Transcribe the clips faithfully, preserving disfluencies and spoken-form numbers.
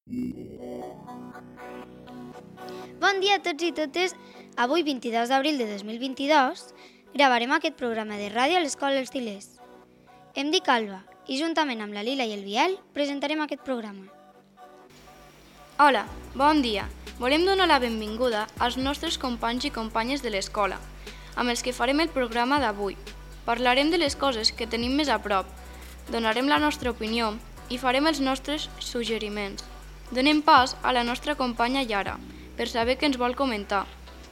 Bon dia a tots i totes. Avui, vint-i-dos d'abril de dos mil vint-i-dos, gravarem aquest programa de ràdio a l'Escola Els Til·lers. Em dic Alba i juntament amb la Lila i el Biel presentarem aquest programa. Hola, bon dia. Volem donar la benvinguda als nostres companys i companyes de l'escola, amb els que farem el programa d'avui. Parlarem de les coses que tenim més a prop, donarem la nostra opinió i farem els nostres suggeriments. Donem pas a la nostra companya Yara, per saber què ens vol comentar.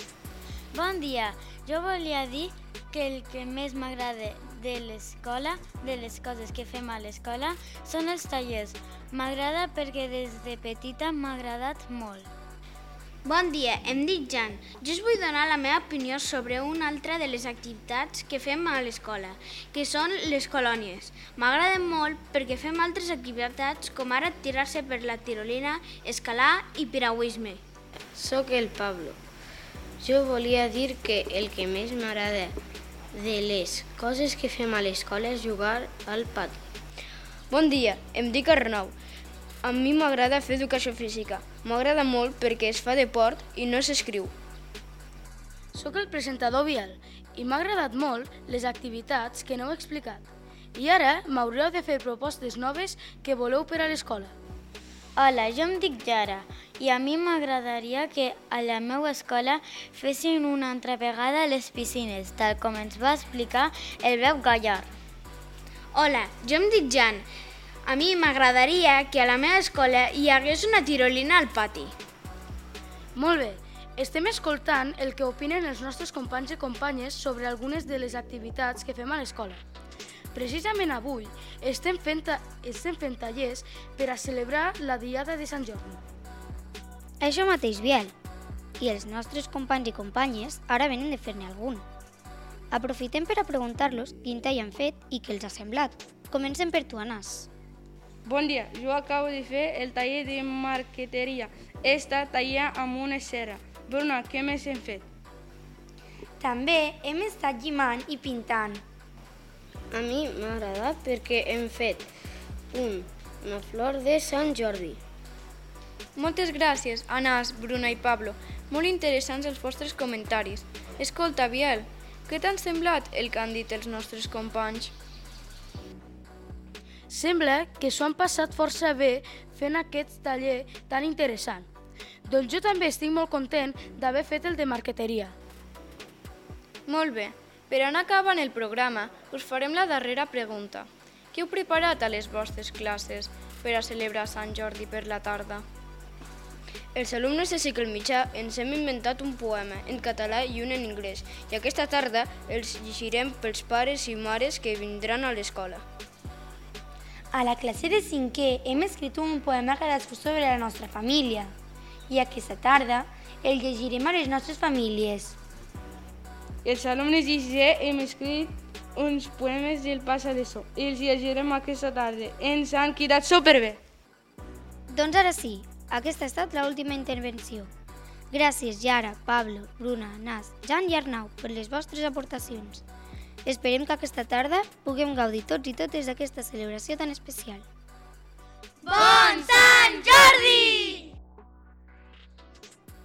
Bon dia, jo volia dir que el que més m'agrada de l'escola, de les coses que fem a l'escola, són els tallers. M'agrada perquè des de petita m'ha agradat molt. Bon dia, em dic Jan. Jo us vull donar la meva opinió sobre una altra de les activitats que fem a l'escola, que són les colònies. M'agraden molt perquè fem altres activitats com ara tirar-se per la tirolina, escalar i piragüisme. Soc el Pablo. Jo volia dir que el que més m'agrada de les coses que fem a l'escola és jugar al pati. Bon dia, em dic Arnau. A mi m'agrada fer educació física. M'agrada molt perquè es fa deport i no s'escriu. Soc el presentador Biel i m'ha agradat molt les activitats que no heu explicat. I ara m'haureu de fer propostes noves que voleu per a l'escola. Hola, jo em dic Yara i a mi m'agradaria que a la meva escola fessin una altra vegada les piscines, tal com ens va explicar el Beu Gallar. Hola, jo em dic Jan. A mi m'agradaria que a la meva escola hi hagués una tirolina al pati. Molt bé, estem escoltant el que opinen els nostres companys i companyes sobre algunes de les activitats que fem a l'escola. Precisament avui estem fent, estem fent tallers per a celebrar la Diada de Sant Jordi. Això mateix, Biel. I els nostres companys i companyes ara venen de fer-ne algun. Aprofitem per a preguntar-los quin tall han fet i què els ha semblat. Comencem per tu, Anas. Bon dia, jo acabo de fer el taller de marqueteria. He estat tallant amb una cera. Bruna, què més hem fet? També hem estat llimant i pintant. A mi m'ha agradat perquè hem fet un, una flor de Sant Jordi. Moltes gràcies, Anas, Bruna i Pablo. Molt interessants els vostres comentaris. Escolta, Biel, què t'han semblat el que han dit els nostres companys? Sembla que s'ho han passat força bé fent aquest taller tan interessant. Doncs jo també estic molt content d'haver fet el de marqueteria. Molt bé. Per anar acabant el programa, us farem la darrera pregunta. Què heu preparat a les vostres classes per a celebrar Sant Jordi per la tarda? Els alumnes de cicle mitjà ens hem inventat un poema en català i un en anglès i aquesta tarda els llegirem pels pares i mares que vindran a l'escola. A la classe de cinquè hem escrit un poema cadascú sobre la nostra família i aquesta tarda el llegirem a les nostres famílies. Els alumnes de sisè hem escrit uns poemes del passadisó i els llegirem aquesta tarda. Ens han quedat superbé. Doncs ara sí, aquesta ha estat l'última intervenció. Gràcies, Yara, Pablo, Bruna, Nas, Jan i Arnau per les vostres aportacions. Esperem que aquesta tarda puguem gaudir tots i totes d'aquesta celebració tan especial. Bon Sant Jordi!